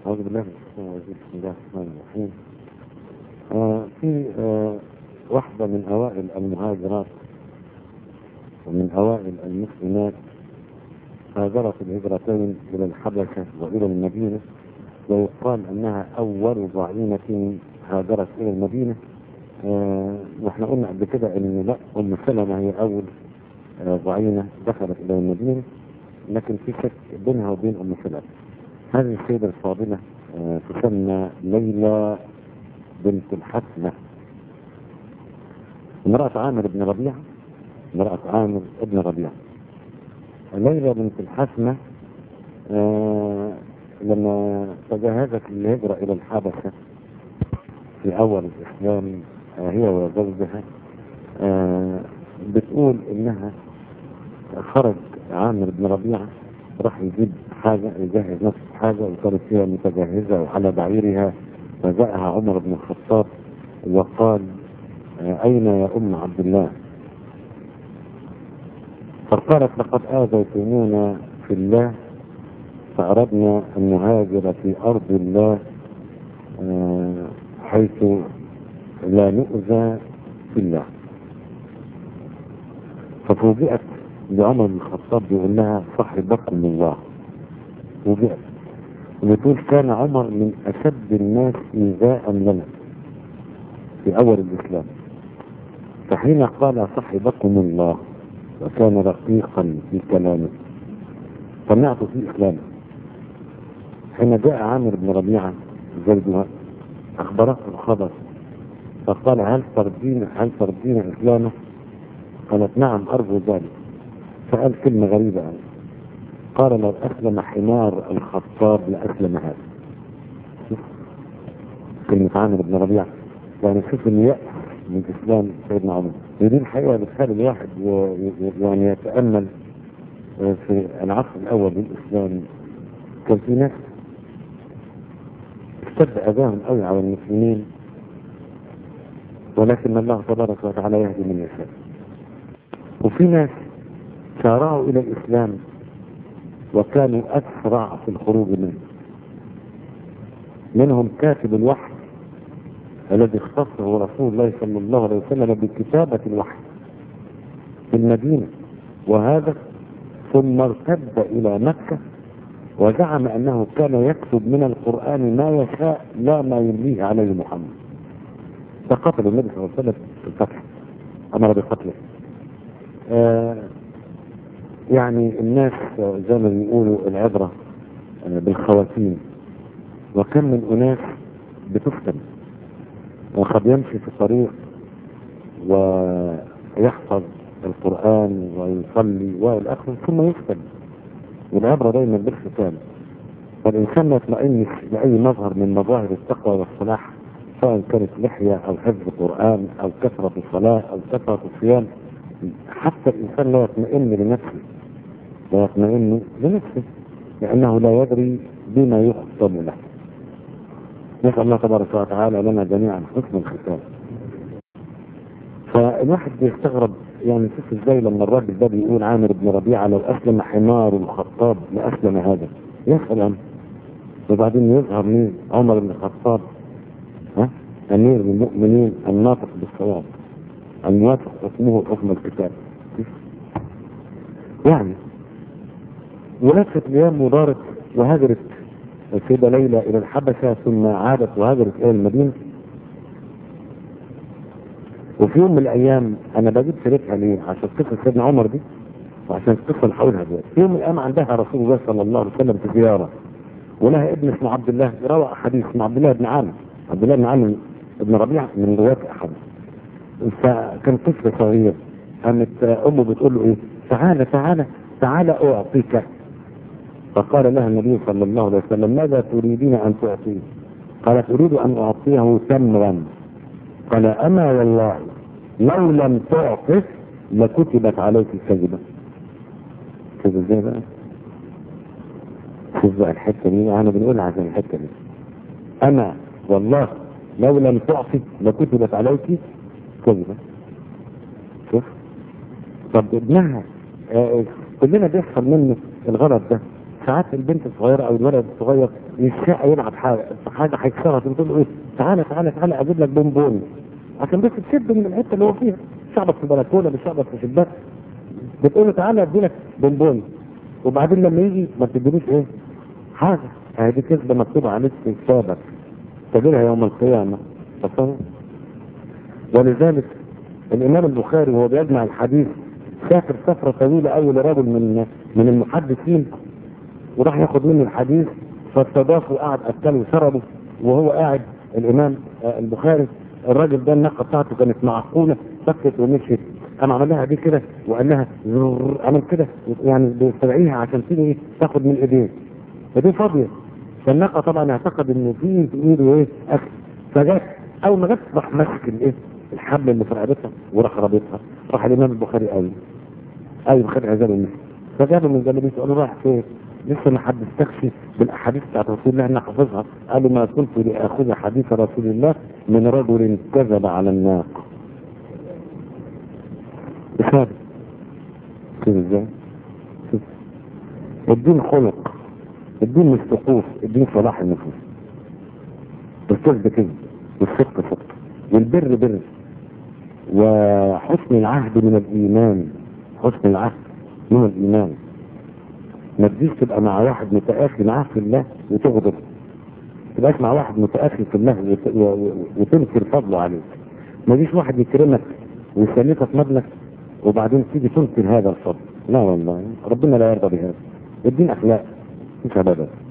أعوذ بالله من الشيطان الرجيم. بسم الله الرحمن الرحيم. في واحدة من أوائل المهاجرات ومن أوائل المسلمات هاجرت الهجرتين إلى الحبشة وإلى المدينة، ويقال أنها أول ضعينة هاجرت إلى المدينة. واحنا قلنا قبل كده أن لا، أم سلمة هي أول ضعينة دخلت إلى المدينة، لكن في شك بينها وبين أم سلمة. هذه السيدة الفاضلة تسمى ليلى بنت الحسنة، امرأة عامر بن ربيعة. امرأة عامر بن ربيعة. ليلى بنت الحسنة لما تجهزت للهجرة إلى الحبشة في أول الإسلام هي وزوجها، بتقول إنها خرج عامر بن ربيعة راح يجيب حاجة، يجهز نفسه حاجة، وكانت هي متجهزة وعلى بعيرها، فجاءها عمر بن الخطاب وقال: أين يا أم عبد الله؟ فقالت: لقد آذيتمونا في الله فأردنا أن نهاجر في أرض الله حيث لا نؤذى في الله. ففوجئت بعمر بن الخطاب بيقول لها: صاحبكم الله. فوجئت وبتقول: كان عمر من أشد الناس إيذاء لنا في أول الإسلام، فحين قال صاحبكم الله وكان رقيقا في كلامه سمعت في إسلامه. حين جاء عامر بن ربيعة زوجها أخبرته الخبر، فقال: هل ترضين إسلامه؟ قالت: نعم أرجو ذلك. فقال كلمة غريبة عنه، قال: لو أسلم حمار الخطاب لأسلم هذا. كلمة عامر بن ربيعة يعني شوف اليأس من إسلام سيدنا عمر. دي الحقيقة بتخلي الواحد يعني يتأمل في العصر الأول للإسلام. كان في ناس اشتد أذاهم قوي على المسلمين، ولكن الله تبارك وتعالى يهدي من يشاء. وفي ناس سارعوا إلى الإسلام وكانوا أسرع في الخروج منه. منهم كاتب الوحي الذي اختصه رسول الله صلى الله عليه وسلم بكتابة الوحي في المدينة، وهذا ثم ارتد إلى مكة وزعم أنه كان يكتب من القرآن ما يشاء لا ما يمليه عليه محمد. فقتل النبي صلى الله عليه وسلم في الفتح، أمر بقتله. يعني الناس زي ما بيقولوا العبرة بالخواتيم، وكم من أناس بتفتن وقد يمشي في الطريق ويحفظ القرآن ويصلي والآخر ثم يفتن. والعبرة دايما بالختام، فالإنسان ما يطمئنش لأي مظهر من مظاهر التقوى والصلاح، سواء كانت لحية أو حفظ قرآن أو كثرة الصلاة أو كثرة الصيام. حتى الإنسان لا يطمئن لنفسه، لا يطمئن لنفسه لأنه لا يدري بما يختم له. نسأل الله تبارك وتعالى لنا جميعا حسن الختام. فالواحد بيستغرب، يعني شوف ازاي لما الراجل ده بيقول عامر بن ربيعة لو أسلم حمار الخطاب لأسلم هذا، يا سلام. وبعدين يظهر مين؟ عمر بن الخطاب، أمير المؤمنين الناطق بالصواب الموافق حكمه حكم الكتاب. يعني ولفت الأيام ودارت وهاجرت السيدة ليلى إلى الحبشة، ثم عادت وهاجرت إلى المدينة. وفي يوم من الأيام أنا بجيب سيرتها ليه؟ عشان قصة سيدنا عمر دي وعشان القصة اللي هقولها دلوقتي. في يوم من الأيام عندها رسول الله صلى الله عليه وسلم في زيارة، ولها ابن اسمه عبد الله، روى حديث اسمه عبد الله بن عامر. عبد الله بن عامر بن ربيعة من رواة أحد. فكان طفل صغير، قامت أمه بتقول له إيه؟ تعالى تعالى تعالى أعطيك. فقال لها النبي صلى الله عليه وسلم: ماذا تريدين أن تعطيه؟ قالت: أريد أن أعطيه تمرا. قال: أما والله لو لم تعطه لكتبت عليك الكذبة. كذب ازاي بقى؟ شوف بقى الحتة دي، أنا بنقول عشان الحتة دي. أما والله لو لم تعطي لكتبت عليك كذبة. شوف. طب ابنها كلنا بيحصل منه الغلط ده. ساعات البنت الصغيرة أو الولد الصغير يشاء يلعب حاجه هيكسرها، تقول له ايه؟ تعالى تعالى تعالى اجيب لك بونبون، عشان بس تشد من الحته اللي هو فيها، شعبك في بلكونه بشعبك في شباك، بتقول له تعالى ادي لك بونبون، وبعدين لما يجي ما تديلوش ايه؟ حاجه. هذه كذبه مكتوبه عليك في كتابك تجدها يوم القيامه. تصور. ولذلك الامام البخاري وهو بيجمع الحديث سافر سفره طويله قوي لرجل من المحدثين، وراح ياخد منه الحديث، فاستضافه وقعد اكله وشربه وهو قاعد الامام البخاري. الراجل ده الناقه بتاعته كانت معقوله، فكت ومشيت، قام عمل لها دي كده وقال لها عمل كده، يعني بيستدعيها عشان تيجي ايه؟ تاخد من ايديه، ايديه فاضيه. فالناقه طبعا اعتقد انه في ايده ايه؟ اكل. فجت اول ما جت راح ماسك الايه؟ الحبل اللي في رقبتها وراح رابطها. راح الامام البخاري قال ايوه خد عزال الناس، فجابوا من جنبه سؤالوا راح فين؟ لسه ما حد استكشف بالاحاديث بتاعت رسول الله انا حافظها. قالوا ما كنت لاخذ حديث رسول الله من رجل كذب على الناقه. اشهد كده ازاي؟ الدين خلق، الدين مش سقوف، الدين صلاح النفوس. الكذب كذب، والصدق صدق، والبر بر، وحسن العهد من الايمان. حسن العهد من الايمان. ما تجيش تبقى مع واحد متآخي معاه في الله وتغضب، ما تبقاش مع واحد متآخي في الله وتنكر فضله عليك. ما تجيش واحد يكرمك ويسلفك مبلغ وبعدين تيجي تنكر هذا الفضل. لا والله ربنا لا يرضى بهذا. الدين اخلاق مش عبادات.